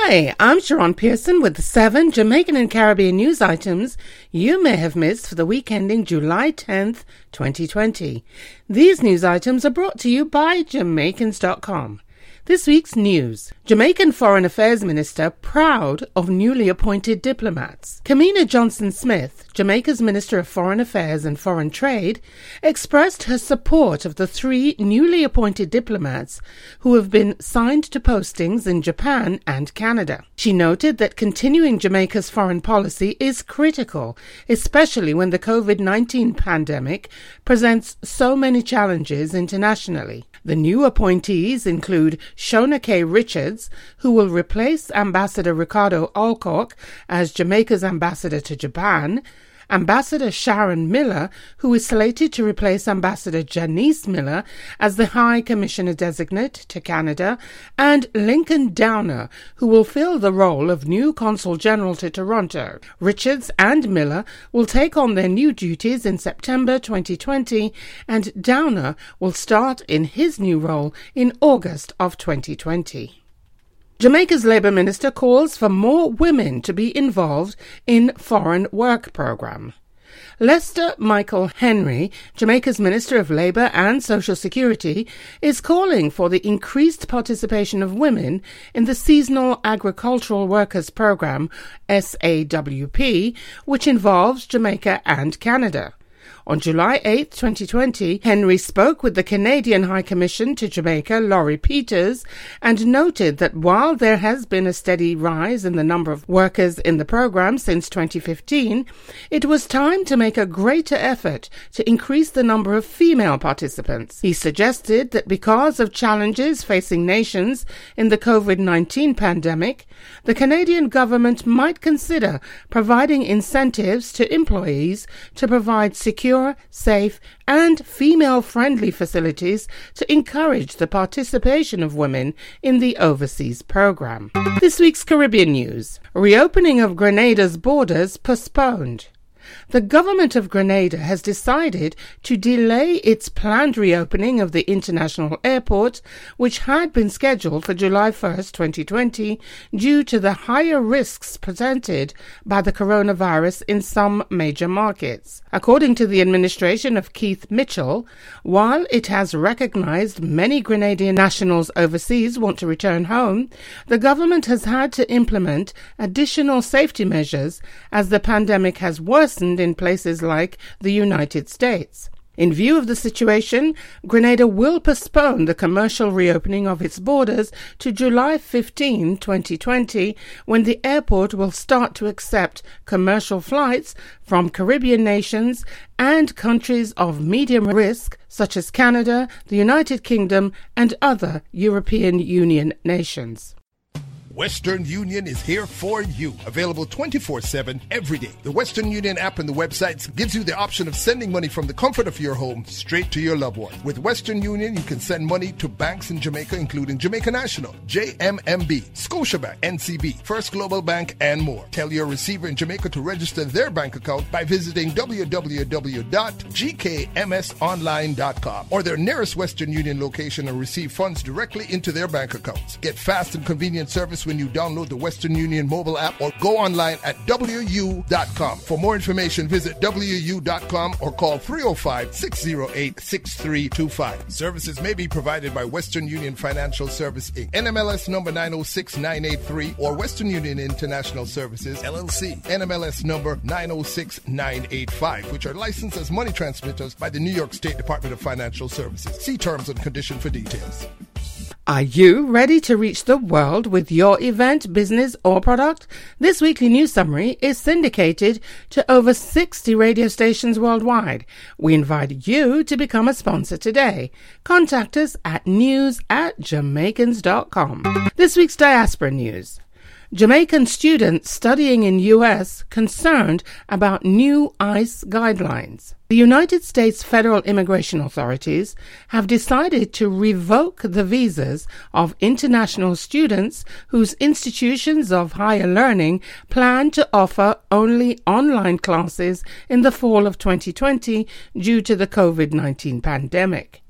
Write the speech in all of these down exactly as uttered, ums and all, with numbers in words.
Hi, I'm Sharon Pearson with the seven Jamaican and Caribbean news items you may have missed for the week ending July tenth, twenty twenty. These news items are brought to you by Jamaicans dot com. This week's news. Jamaican Foreign Affairs Minister proud of newly appointed diplomats. Kamina Johnson-Smith, Jamaica's Minister of Foreign Affairs and Foreign Trade, expressed her support of the three newly appointed diplomats who have been signed to postings in Japan and Canada. She noted that continuing Jamaica's foreign policy is critical, especially when the covid nineteen pandemic presents so many challenges internationally. The new appointees include Shona K. Richards, who will replace Ambassador Ricardo Alcock as Jamaica's ambassador to Japan, Ambassador Sharon Miller, who is slated to replace Ambassador Janice Miller as the High Commissioner Designate to Canada, and Lincoln Downer, who will fill the role of new Consul General to Toronto. Richards and Miller will take on their new duties in September twenty twenty, and Downer will start in his new role in August of twenty twenty. Jamaica's Labour Minister calls for more women to be involved in foreign work programme. Lester Michael Henry, Jamaica's Minister of Labour and Social Security, is calling for the increased participation of women in the Seasonal Agricultural Workers Programme, S A W P, which involves Jamaica and Canada. On July eighth, twenty twenty, Henry spoke with the Canadian High Commission to Jamaica, Laurie Peters, and noted that while there has been a steady rise in the number of workers in the program since twenty fifteen, it was time to make a greater effort to increase the number of female participants. He suggested that because of challenges facing nations in the covid nineteen pandemic, the Canadian government might consider providing incentives to employees to provide secure, safe, and female-friendly facilities to encourage the participation of women in the overseas program. This week's Caribbean news. Reopening of Grenada's borders postponed. The government of Grenada has decided to delay its planned reopening of the international airport, which had been scheduled for July first, twenty twenty, due to the higher risks presented by the coronavirus in some major markets. According to the administration of Keith Mitchell, while it has recognized many Grenadian nationals overseas want to return home, the government has had to implement additional safety measures as the pandemic has worsened in places like the United States. In view of the situation, Grenada will postpone the commercial reopening of its borders to July fifteenth, twenty twenty, when the airport will start to accept commercial flights from Caribbean nations and countries of medium risk such as Canada, the United Kingdom, and other European Union nations. Western Union is here for you. Available twenty-four seven every day. The Western Union app and the websites gives you the option of sending money from the comfort of your home straight to your loved one. With Western Union, you can send money to banks in Jamaica, including Jamaica National, J M M B, Scotiabank, N C B, First Global Bank, and more. Tell your receiver in Jamaica to register their bank account by visiting w w w dot g k m s online dot com or their nearest Western Union location and receive funds directly into their bank accounts. Get fast and convenient service when you download the Western Union mobile app or go online at w u dot com. For more information, visit w u dot com or call three oh five, six oh eight, six three two five. Services may be provided by Western Union Financial Service, Incorporated, N M L S number nine oh six nine eight three, or Western Union International Services, L L C, N M L S number nine oh six nine eight five, which are licensed as money transmitters by the New York State Department of Financial Services. See terms and conditions for details. Are you ready to reach the world with your event, business, or product? This weekly news summary is syndicated to over sixty radio stations worldwide. We invite you to become a sponsor today. Contact us at news at jamaicans dot com. This week's diaspora news. Jamaican students studying in U S concerned about new ICE guidelines. The United States Federal Immigration Authorities have decided to revoke the visas of international students whose institutions of higher learning plan to offer only online classes in the fall of twenty twenty due to the covid nineteen pandemic.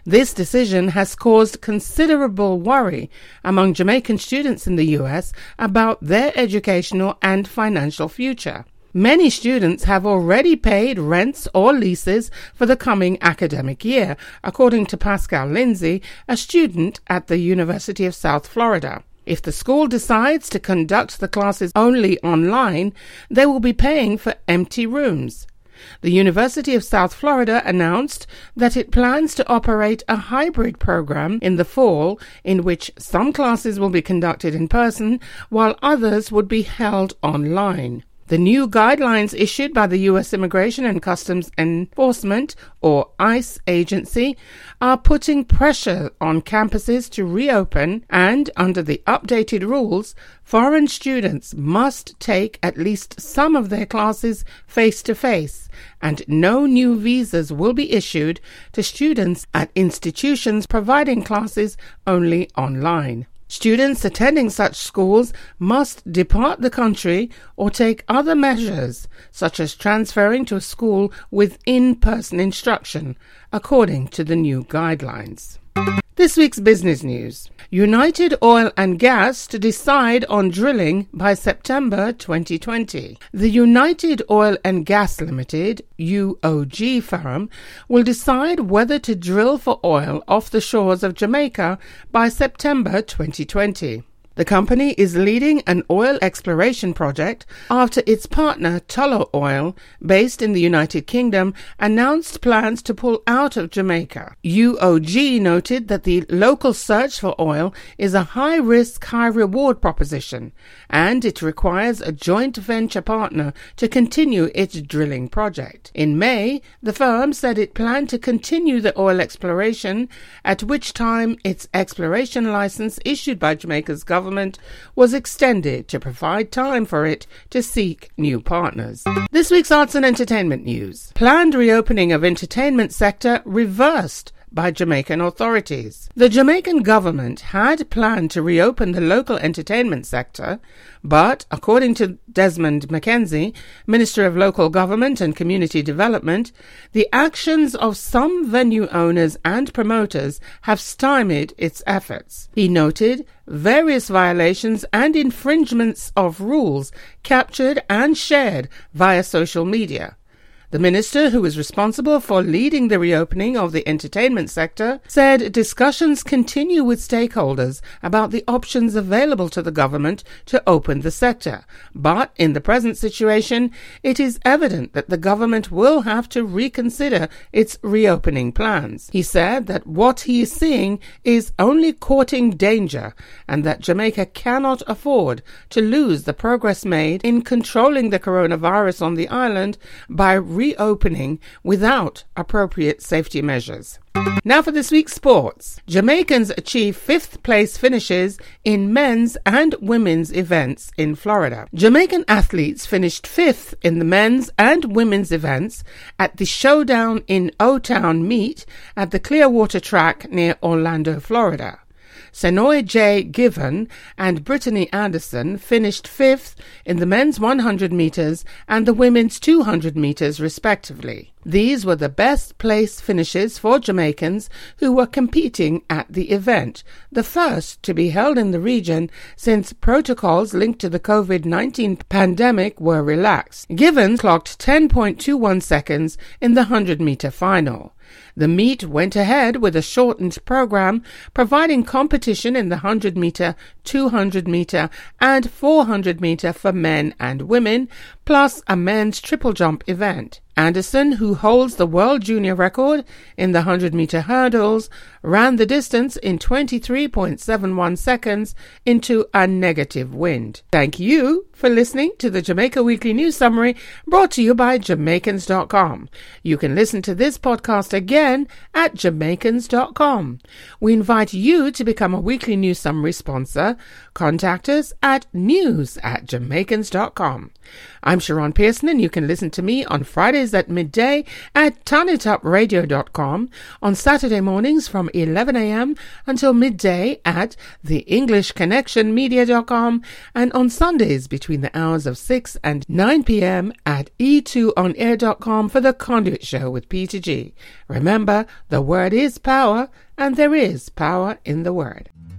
This decision has caused considerable worry among Jamaican students in the U S about their educational and financial future. Many students have already paid rents or leases for the coming academic year, according to Pascal Lindsay, a student at the University of South Florida. If the school decides to conduct the classes only online, they will be paying for empty rooms. The University of South Florida announced that it plans to operate a hybrid program in the fall in which some classes will be conducted in person while others would be held online. The new guidelines issued by the U S Immigration and Customs Enforcement, or ICE agency, are putting pressure on campuses to reopen, and under the updated rules, foreign students must take at least some of their classes face-to-face, and no new visas will be issued to students at institutions providing classes only online. Students attending such schools must depart the country or take other measures, such as transferring to a school with in-person instruction, according to the new guidelines. This week's business news. United Oil and Gas to decide on drilling by September twenty twenty. The United Oil and Gas Limited, U O G firm, will decide whether to drill for oil off the shores of Jamaica by September twenty twenty. The company is leading an oil exploration project after its partner Tullow Oil, based in the United Kingdom, announced plans to pull out of Jamaica. U O G noted that the local search for oil is a high-risk, high-reward proposition, and it requires a joint venture partner to continue its drilling project. In May, the firm said it planned to continue the oil exploration, at which time its exploration license issued by Jamaica's government Government was extended to provide time for it to seek new partners. This week's arts and entertainment news. Planned reopening of entertainment sector reversed by Jamaican authorities. The Jamaican government had planned to reopen the local entertainment sector, but according to Desmond McKenzie, Minister of Local Government and Community Development, the actions of some venue owners and promoters have stymied its efforts. He noted various violations and infringements of rules captured and shared via social media. The minister, who is responsible for leading the reopening of the entertainment sector, said discussions continue with stakeholders about the options available to the government to open the sector. But in the present situation, it is evident that the government will have to reconsider its reopening plans. He said that what he is seeing is only courting danger, and that Jamaica cannot afford to lose the progress made in controlling the coronavirus on the island by reopening without appropriate safety measures. Now for this week's sports. Jamaicans achieve fifth place finishes in men's and women's events in Florida. Jamaican athletes finished fifth in the men's and women's events at the Showdown in O-Town meet at the Clearwater Track near Orlando, Florida. Senoy J. Given and Brittany Anderson finished fifth in the men's one hundred meters and the women's two hundred meters, respectively. These were the best place finishes for Jamaicans who were competing at the event, the first to be held in the region since protocols linked to the covid nineteen pandemic were relaxed. Given clocked ten point two one seconds in the one hundred meter final. The meet went ahead with a shortened program, providing competition in the one hundred meter, two hundred meter, and four hundred meter for men and women, plus a men's triple jump event. Anderson, who holds the world junior record in the one hundred meter hurdles, ran the distance in twenty-three point seven one seconds into a negative wind. Thank you for listening to the Jamaica Weekly News Summary, brought to you by Jamaicans dot com. You can listen to this podcast again at Jamaicans dot com. We invite you to become a Weekly News Summary sponsor. Contact us at news at Jamaicans dot com. I'm Sharon Pearson, and you can listen to me on Fridays at midday at turn it up radio dot com, on Saturday mornings from eleven a.m. until midday at the english connection media dot com, and on Sundays between the hours of six and nine p.m. at e two on air dot com for the Conduit Show with Peter G. Remember, the word is power, and there is power in the word.